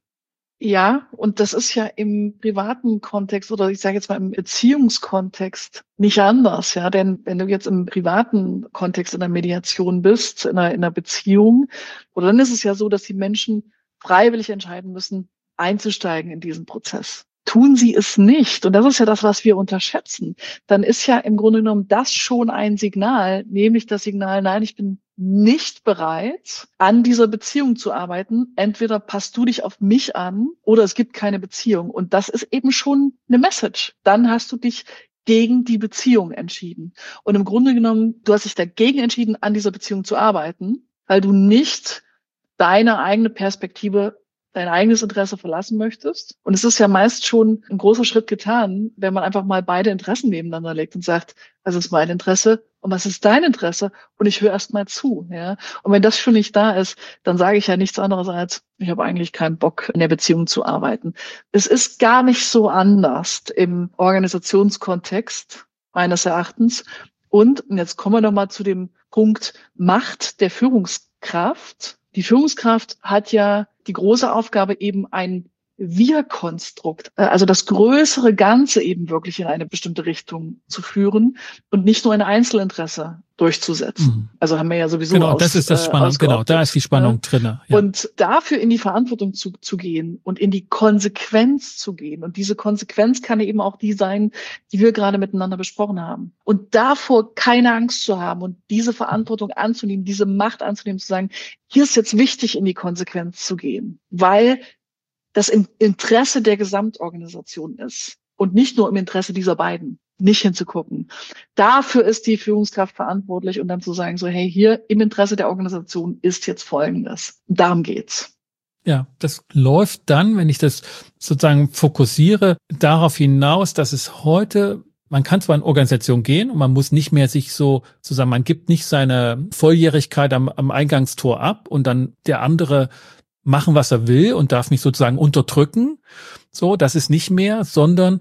Ja, und das ist ja im privaten Kontext oder ich sage jetzt mal im Beziehungskontext nicht anders, ja, denn wenn du jetzt im privaten Kontext in der Mediation bist, in einer Beziehung, oder dann ist es ja so, dass die Menschen freiwillig entscheiden müssen, einzusteigen in diesen Prozess. Tun sie es nicht, und das ist ja das, was wir unterschätzen, dann ist ja im Grunde genommen das schon ein Signal, nämlich das Signal, nein, ich bin nicht bereit, an dieser Beziehung zu arbeiten. Entweder passt du dich auf mich an oder es gibt keine Beziehung. Und das ist eben schon eine Message. Dann hast du dich gegen die Beziehung entschieden. Und im Grunde genommen, du hast dich dagegen entschieden, an dieser Beziehung zu arbeiten, weil du nicht deine eigene Perspektive, dein eigenes Interesse verlassen möchtest. Und es ist ja meist schon ein großer Schritt getan, wenn man einfach mal beide Interessen nebeneinander legt und sagt, was ist mein Interesse und was ist dein Interesse? Und ich höre erst mal zu. Ja? Und wenn das schon nicht da ist, dann sage ich ja nichts anderes als, ich habe eigentlich keinen Bock, in der Beziehung zu arbeiten. Es ist gar nicht so anders im Organisationskontext, meines Erachtens. Und jetzt kommen wir noch mal zu dem Punkt Macht der Führungskraft. Die Führungskraft hat ja die große Aufgabe, eben ein Wir-Konstrukt, also das größere Ganze eben wirklich in eine bestimmte Richtung zu führen und nicht nur ein Einzelinteresse durchzusetzen. Also haben wir ja sowieso Genau, das ist das Spannende. Genau, da ist die Spannung drin. Ja. Und dafür in die Verantwortung zu gehen und in die Konsequenz zu gehen. Und diese Konsequenz kann eben auch die sein, die wir gerade miteinander besprochen haben. Und davor keine Angst zu haben und diese Verantwortung anzunehmen, diese Macht anzunehmen, zu sagen, hier ist jetzt wichtig, in die Konsequenz zu gehen, weil das im Interesse der Gesamtorganisation ist und nicht nur im Interesse dieser beiden, nicht hinzugucken. Dafür ist die Führungskraft verantwortlich und dann zu sagen, so, hey, hier im Interesse der Organisation ist jetzt Folgendes. Und darum geht's. Ja, das läuft dann, wenn ich das sozusagen fokussiere, darauf hinaus, dass es heute, man kann zwar in Organisation gehen und man muss nicht mehr sich so zusammen, man gibt nicht seine Volljährigkeit am Eingangstor ab und dann der andere machen, was er will und darf mich sozusagen unterdrücken. So, das ist nicht mehr, sondern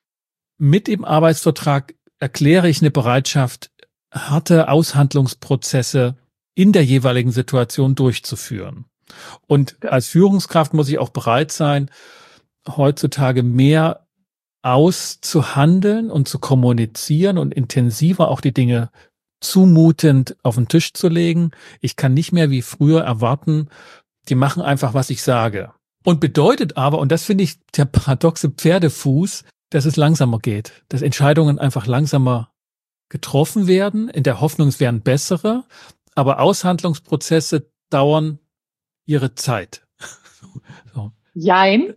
mit dem Arbeitsvertrag erkläre ich eine Bereitschaft, harte Aushandlungsprozesse in der jeweiligen Situation durchzuführen. Und als Führungskraft muss ich auch bereit sein, heutzutage mehr auszuhandeln und zu kommunizieren und intensiver auch die Dinge zumutend auf den Tisch zu legen. Ich kann nicht mehr wie früher erwarten, die machen einfach, was ich sage. Und bedeutet aber, und das finde ich der paradoxe Pferdefuß, dass es langsamer geht, dass Entscheidungen einfach langsamer getroffen werden, in der Hoffnung, es wären bessere, aber Aushandlungsprozesse dauern ihre Zeit. So. Jein.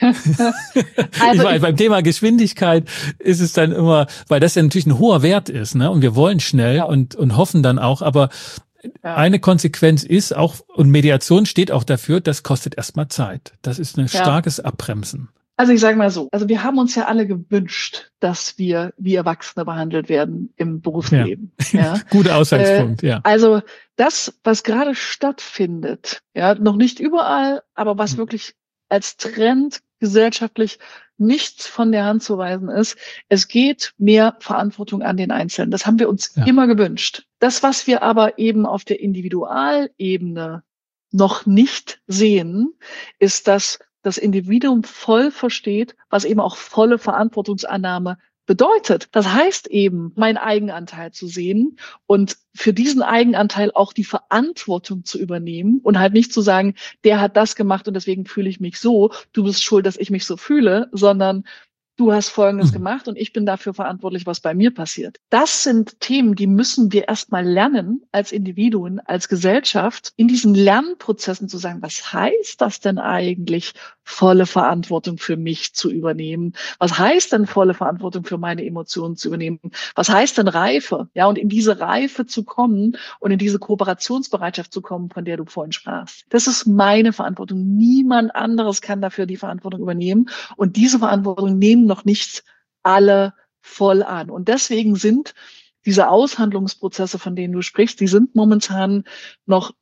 Also beim Thema Geschwindigkeit ist es dann immer, weil das ja natürlich ein hoher Wert ist, ne? Und wir wollen schnell und hoffen dann auch, aber eine Konsequenz ist auch, und Mediation steht auch dafür, das kostet erstmal Zeit. Das ist ein starkes Abbremsen. Also ich sage mal so, also wir haben uns ja alle gewünscht, dass wir wie Erwachsene behandelt werden im Berufsleben. Ja. Guter Ausgangspunkt, ja. Also das, was gerade stattfindet, ja, noch nicht überall, aber was wirklich als Trend gesellschaftlich nicht von der Hand zu weisen ist, es geht mehr Verantwortung an den Einzelnen. Das haben wir uns immer gewünscht. Das, was wir aber eben auf der Individualebene noch nicht sehen, ist, dass das Individuum voll versteht, was eben auch volle Verantwortungsannahme bedeutet. Das heißt eben, meinen Eigenanteil zu sehen und für diesen Eigenanteil auch die Verantwortung zu übernehmen und halt nicht zu sagen, der hat das gemacht und deswegen fühle ich mich so, du bist schuld, dass ich mich so fühle, sondern du hast Folgendes gemacht und ich bin dafür verantwortlich, was bei mir passiert. Das sind Themen, die müssen wir erstmal lernen als Individuen, als Gesellschaft, in diesen Lernprozessen zu sagen, was heißt das denn eigentlich, volle Verantwortung für mich zu übernehmen? Was heißt denn volle Verantwortung für meine Emotionen zu übernehmen? Was heißt denn Reife? Ja, und in diese Reife zu kommen und in diese Kooperationsbereitschaft zu kommen, von der du vorhin sprachst. Das ist meine Verantwortung. Niemand anderes kann dafür die Verantwortung übernehmen. Und diese Verantwortung nehmen noch nicht alle voll an. Und deswegen sind diese Aushandlungsprozesse, von denen du sprichst, die sind momentan noch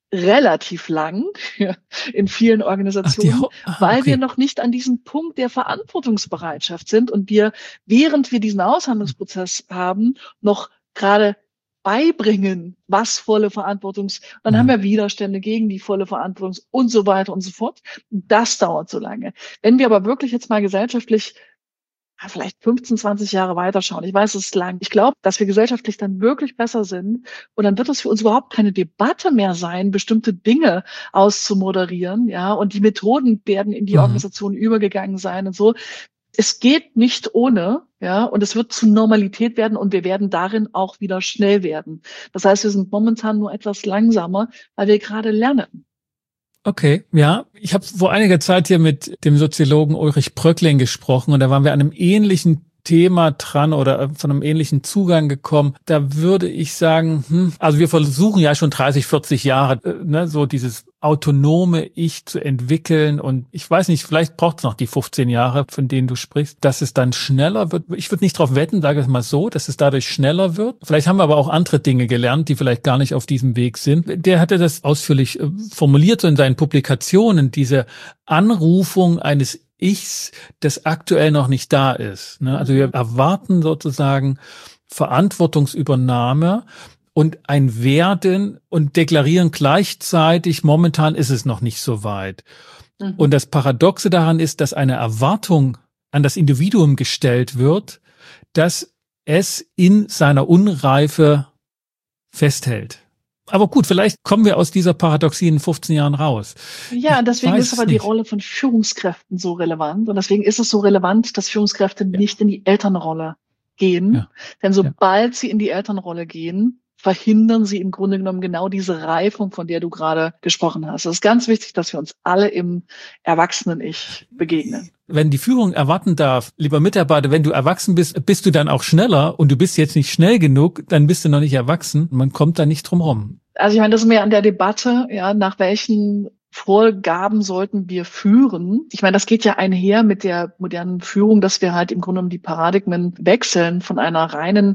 relativ lang in vielen Organisationen, weil wir noch nicht an diesem Punkt der Verantwortungsbereitschaft sind und wir, während wir diesen Aushandlungsprozess haben, noch gerade beibringen, was volle dann haben wir Widerstände gegen die volle Verantwortung und so weiter und so fort. Das dauert so lange. Wenn wir aber wirklich jetzt mal gesellschaftlich vielleicht 15, 20 Jahre weiterschauen. Ich weiß, es ist lang. Ich glaube, dass wir gesellschaftlich dann wirklich besser sind. Und dann wird es für uns überhaupt keine Debatte mehr sein, bestimmte Dinge auszumoderieren. Ja, und die Methoden werden in die Organisation übergegangen sein und so. Es geht nicht ohne, ja, und es wird zur Normalität werden und wir werden darin auch wieder schnell werden. Das heißt, wir sind momentan nur etwas langsamer, weil wir gerade lernen. Okay, ja. Ich habe vor einiger Zeit hier mit dem Soziologen Ulrich Bröckling gesprochen und da waren wir an einem ähnlichen Thema dran oder von einem ähnlichen Zugang gekommen. Da würde ich sagen, also wir versuchen ja schon 30, 40 Jahre, so dieses autonome Ich zu entwickeln und ich weiß nicht, vielleicht braucht es noch die 15 Jahre, von denen du sprichst, dass es dann schneller wird. Ich würde nicht drauf wetten, sage ich mal so, dass es dadurch schneller wird. Vielleicht haben wir aber auch andere Dinge gelernt, die vielleicht gar nicht auf diesem Weg sind. Der hatte das ausführlich formuliert so in seinen Publikationen, diese Anrufung eines Ichs, das aktuell noch nicht da ist. Also wir erwarten sozusagen Verantwortungsübernahme und ein Werden und deklarieren gleichzeitig, momentan ist es noch nicht so weit. Und das Paradoxe daran ist, dass eine Erwartung an das Individuum gestellt wird, dass es in seiner Unreife festhält. Aber gut, vielleicht kommen wir aus dieser Paradoxie in 15 Jahren raus. Ja, deswegen ist aber die Rolle von Führungskräften so relevant. Und deswegen ist es so relevant, dass Führungskräfte nicht in die Elternrolle gehen. Ja. Denn sobald sie in die Elternrolle gehen, verhindern sie im Grunde genommen genau diese Reifung, von der du gerade gesprochen hast. Es ist ganz wichtig, dass wir uns alle im Erwachsenen-Ich begegnen. Wenn die Führung erwarten darf, lieber Mitarbeiter, wenn du erwachsen bist, bist du dann auch schneller und du bist jetzt nicht schnell genug, dann bist du noch nicht erwachsen. Man kommt da nicht drum rum. Also ich meine, das ist mehr an der Debatte, ja, nach welchen Vorgaben sollten wir führen. Ich meine, das geht ja einher mit der modernen Führung, dass wir halt im Grunde genommen die Paradigmen wechseln von einer reinen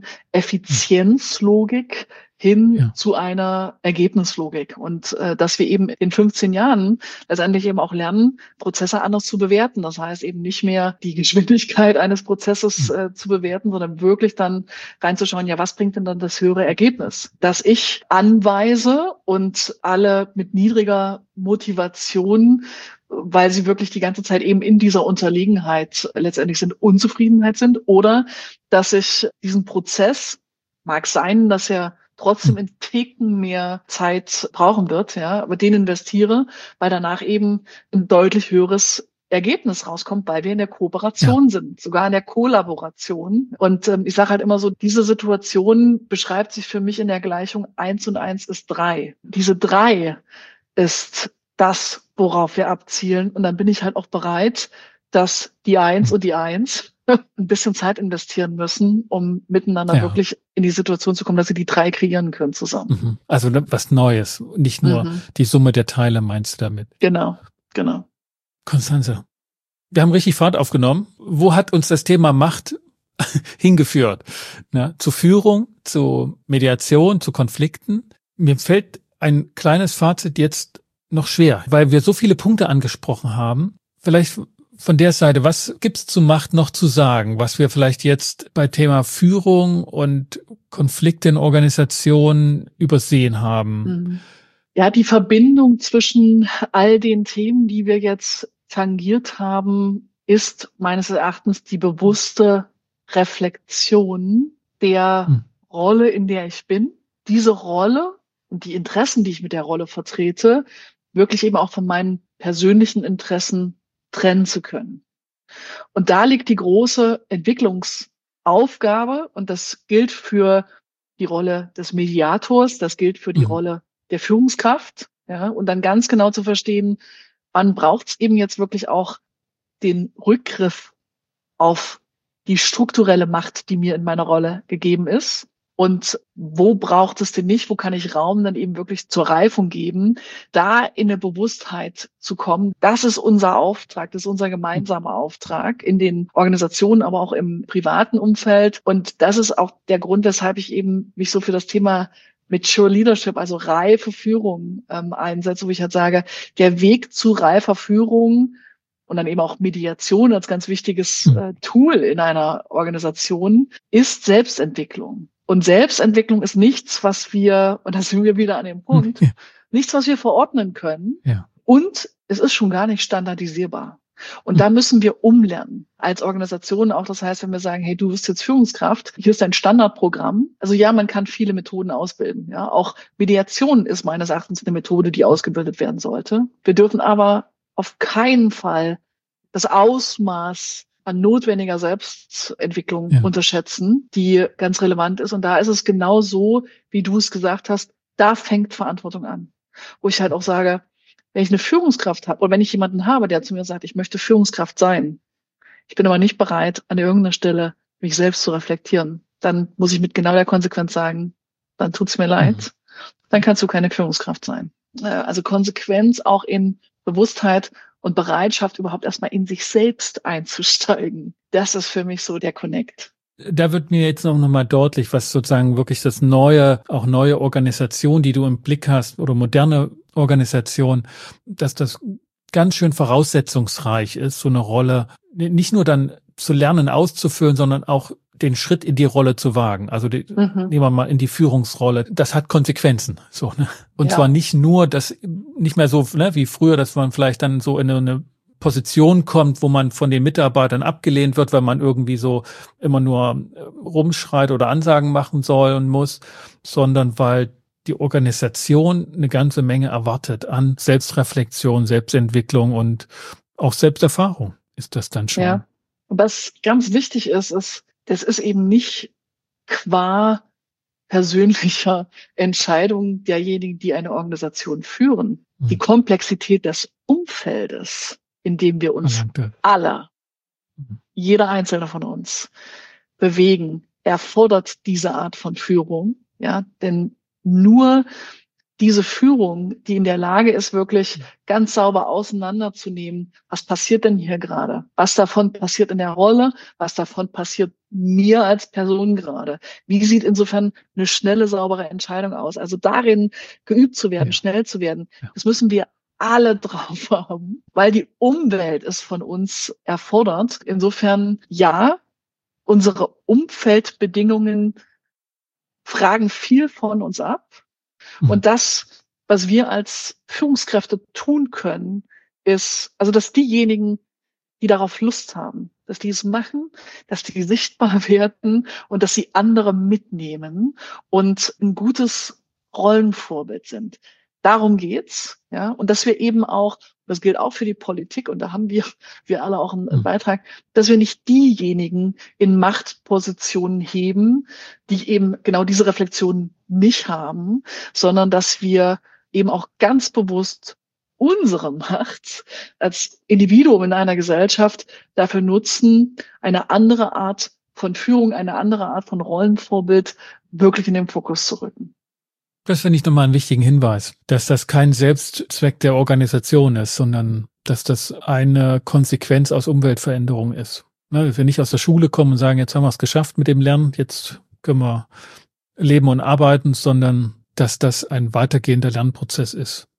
Effizienzlogik hin zu einer Ergebnislogik und dass wir eben in 15 Jahren letztendlich eben auch lernen, Prozesse anders zu bewerten. Das heißt eben nicht mehr die Geschwindigkeit eines Prozesses zu bewerten, sondern wirklich dann reinzuschauen, ja, was bringt denn dann das höhere Ergebnis? Dass ich anweise und alle mit niedriger Motivation, weil sie wirklich die ganze Zeit eben in dieser Unterlegenheit letztendlich sind, Unzufriedenheit sind, oder dass ich diesen Prozess, mag sein, dass er trotzdem in Ticken mehr Zeit brauchen wird, ja, aber den investiere, weil danach eben ein deutlich höheres Ergebnis rauskommt, weil wir in der Kooperation sind, sogar in der Kollaboration. Und ich sage halt immer so, diese Situation beschreibt sich für mich in der Gleichung 1 und 1 ist 3. Diese 3 ist das, worauf wir abzielen. Und dann bin ich halt auch bereit, dass die 1 und die 1 ein bisschen Zeit investieren müssen, um miteinander wirklich in die Situation zu kommen, dass sie die 3 kreieren können zusammen. Also was Neues, nicht nur die Summe der Teile, meinst du damit? Genau. Constanze, wir haben richtig Fahrt aufgenommen. Wo hat uns das Thema Macht hingeführt? Zu Führung, zu Mediation, zu Konflikten. Mir fällt ein kleines Fazit jetzt noch schwer, weil wir so viele Punkte angesprochen haben. Vielleicht von der Seite, was gibt's zu Macht noch zu sagen, was wir vielleicht jetzt bei Thema Führung und Konflikte in Organisationen übersehen haben? Ja, die Verbindung zwischen all den Themen, die wir jetzt tangiert haben, ist meines Erachtens die bewusste Reflexion der Rolle, in der ich bin. Diese Rolle und die Interessen, die ich mit der Rolle vertrete, wirklich eben auch von meinen persönlichen Interessen trennen zu können. Und da liegt die große Entwicklungsaufgabe, und das gilt für die Rolle des Mediators, das gilt für die Rolle der Führungskraft, ja, und dann ganz genau zu verstehen, wann braucht es eben jetzt wirklich auch den Rückgriff auf die strukturelle Macht, die mir in meiner Rolle gegeben ist. Und wo braucht es denn nicht? Wo kann ich Raum dann eben wirklich zur Reifung geben, da in eine Bewusstheit zu kommen? Das ist unser Auftrag, das ist unser gemeinsamer Auftrag in den Organisationen, aber auch im privaten Umfeld. Und das ist auch der Grund, weshalb ich eben mich so für das Thema Mature Leadership, also reife Führung, einsetze, wo ich halt sage, der Weg zu reifer Führung und dann eben auch Mediation als ganz wichtiges Tool in einer Organisation ist Selbstentwicklung. Und Selbstentwicklung ist nichts, was wir, und da sind wir wieder an dem Punkt, nichts, was wir verordnen können. Ja. Und es ist schon gar nicht standardisierbar. Und da müssen wir umlernen als Organisation auch. Das heißt, wenn wir sagen, hey, du bist jetzt Führungskraft, hier ist dein Standardprogramm. Also ja, man kann viele Methoden ausbilden. Ja, auch Mediation ist meines Erachtens eine Methode, die ausgebildet werden sollte. Wir dürfen aber auf keinen Fall das Ausmaß an notwendiger Selbstentwicklung unterschätzen, die ganz relevant ist. Und da ist es genau so, wie du es gesagt hast, da fängt Verantwortung an. Wo ich halt auch sage, wenn ich eine Führungskraft habe oder wenn ich jemanden habe, der zu mir sagt, ich möchte Führungskraft sein, ich bin aber nicht bereit, an irgendeiner Stelle mich selbst zu reflektieren, dann muss ich mit genau der Konsequenz sagen, dann tut's mir leid, dann kannst du keine Führungskraft sein. Also Konsequenz auch in Bewusstheit und Bereitschaft, überhaupt erstmal in sich selbst einzusteigen. Das ist für mich so der Connect. Da wird mir jetzt noch mal deutlich, was sozusagen wirklich das neue Organisation, die du im Blick hast, oder moderne Organisation, dass das ganz schön voraussetzungsreich ist, so eine Rolle nicht nur dann zu lernen, auszufüllen, sondern auch den Schritt in die Rolle zu wagen. Also nehmen wir mal in die Führungsrolle. Das hat Konsequenzen, so, ne? Und zwar nicht nur, nicht mehr so, ne, wie früher, dass man vielleicht dann so in eine Position kommt, wo man von den Mitarbeitern abgelehnt wird, weil man irgendwie so immer nur rumschreit oder Ansagen machen soll und muss, sondern weil die Organisation eine ganze Menge erwartet an Selbstreflexion, Selbstentwicklung und auch Selbsterfahrung ist das dann schon. Ja. Und was ganz wichtig ist, das ist eben nicht qua persönlicher Entscheidung derjenigen, die eine Organisation führen. Die Komplexität des Umfeldes, in dem wir uns alle, jeder einzelne von uns, bewegen, erfordert diese Art von Führung. Ja, denn nur diese Führung, die in der Lage ist, wirklich ganz sauber auseinanderzunehmen, was passiert denn hier gerade? Was davon passiert in der Rolle? Was davon passiert mir als Person gerade? Wie sieht insofern eine schnelle, saubere Entscheidung aus? Also darin geübt zu werden, schnell zu werden, das müssen wir alle drauf haben, weil die Umwelt es von uns erfordert. Insofern, ja, unsere Umfeldbedingungen fragen viel von uns ab. Und das, was wir als Führungskräfte tun können, ist, also dass diejenigen, die darauf Lust haben, dass die es machen, dass die sichtbar werden und dass sie andere mitnehmen und ein gutes Rollenvorbild sind. Darum geht's, ja. Und dass wir eben auch, das gilt auch für die Politik, und da haben wir alle auch einen Beitrag, dass wir nicht diejenigen in Machtpositionen heben, die eben genau diese Reflexion nicht haben, sondern dass wir eben auch ganz bewusst unsere Macht als Individuum in einer Gesellschaft dafür nutzen, eine andere Art von Führung, eine andere Art von Rollenvorbild wirklich in den Fokus zu rücken. Das finde ich nochmal einen wichtigen Hinweis, dass das kein Selbstzweck der Organisation ist, sondern dass das eine Konsequenz aus Umweltveränderung ist. Dass wir nicht aus der Schule kommen und sagen, jetzt haben wir es geschafft mit dem Lernen, jetzt können wir leben und arbeiten, sondern dass das ein weitergehender Lernprozess ist.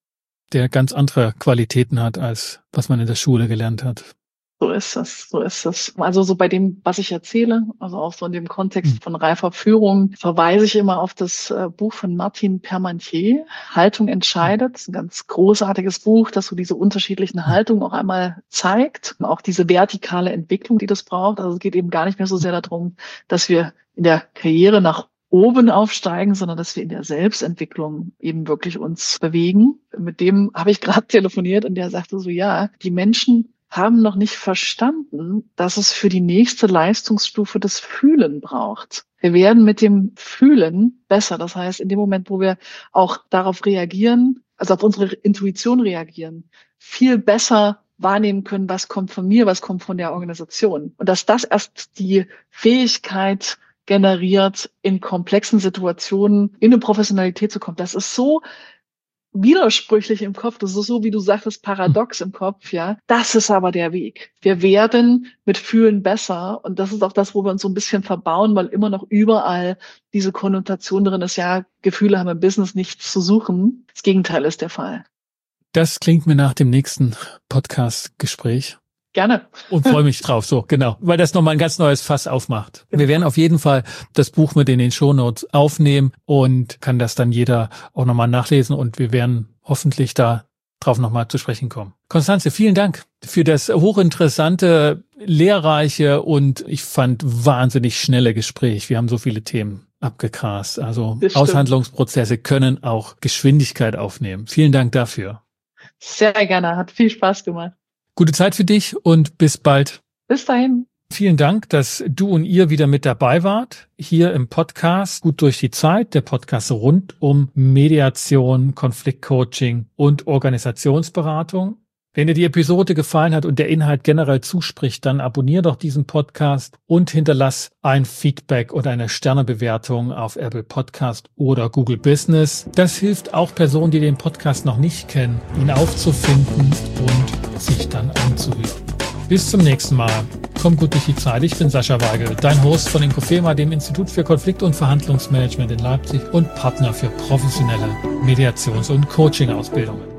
der ganz andere Qualitäten hat, als was man in der Schule gelernt hat. So ist es, so ist es. Also so bei dem, was ich erzähle, also auch so in dem Kontext von reifer Führung, verweise ich immer auf das Buch von Martin Parmentier, Haltung entscheidet. Das ist ein ganz großartiges Buch, das so diese unterschiedlichen Haltungen auch einmal zeigt. Auch diese vertikale Entwicklung, die das braucht. Also es geht eben gar nicht mehr so sehr darum, dass wir in der Karriere nach oben aufsteigen, sondern dass wir in der Selbstentwicklung eben wirklich uns bewegen. Mit dem habe ich gerade telefoniert und der sagte so, ja, die Menschen haben noch nicht verstanden, dass es für die nächste Leistungsstufe das Fühlen braucht. Wir werden mit dem Fühlen besser. Das heißt, in dem Moment, wo wir auch darauf reagieren, also auf unsere Intuition reagieren, viel besser wahrnehmen können, was kommt von mir, was kommt von der Organisation. Und dass das erst die Fähigkeit generiert, in komplexen Situationen in eine Professionalität zu kommen. Das ist so widersprüchlich im Kopf, das ist so, wie du sagtest, paradox im Kopf, ja. Das ist aber der Weg. Wir werden mit Fühlen besser und das ist auch das, wo wir uns so ein bisschen verbauen, weil immer noch überall diese Konnotation drin ist, ja, Gefühle haben im Business nichts zu suchen. Das Gegenteil ist der Fall. Das klingt mir nach dem nächsten Podcast-Gespräch. Gerne. Und freue mich drauf, so, genau, weil das nochmal ein ganz neues Fass aufmacht. Wir werden auf jeden Fall das Buch mit in den Shownotes aufnehmen und kann das dann jeder auch nochmal nachlesen und wir werden hoffentlich da drauf nochmal zu sprechen kommen. Constanze, vielen Dank für das hochinteressante, lehrreiche und ich fand wahnsinnig schnelle Gespräch. Wir haben so viele Themen abgegrast. Also Aushandlungsprozesse können auch Geschwindigkeit aufnehmen. Vielen Dank dafür. Sehr gerne, hat viel Spaß gemacht. Gute Zeit für dich und bis bald. Bis dahin. Vielen Dank, dass du und ihr wieder mit dabei wart, hier im Podcast Gut durch die Zeit, der Podcast rund um Mediation, Konfliktcoaching und Organisationsberatung. Wenn dir die Episode gefallen hat und der Inhalt generell zuspricht, dann abonnier doch diesen Podcast und hinterlass ein Feedback oder eine Sternebewertung auf Apple Podcast oder Google Business. Das hilft auch Personen, die den Podcast noch nicht kennen, ihn aufzufinden und sich dann anzuhören. Bis zum nächsten Mal. Komm gut durch die Zeit. Ich bin Sascha Weigel, dein Host von Inkofema, dem Institut für Konflikt- und Verhandlungsmanagement in Leipzig und Partner für professionelle Mediations- und Coaching-Ausbildungen.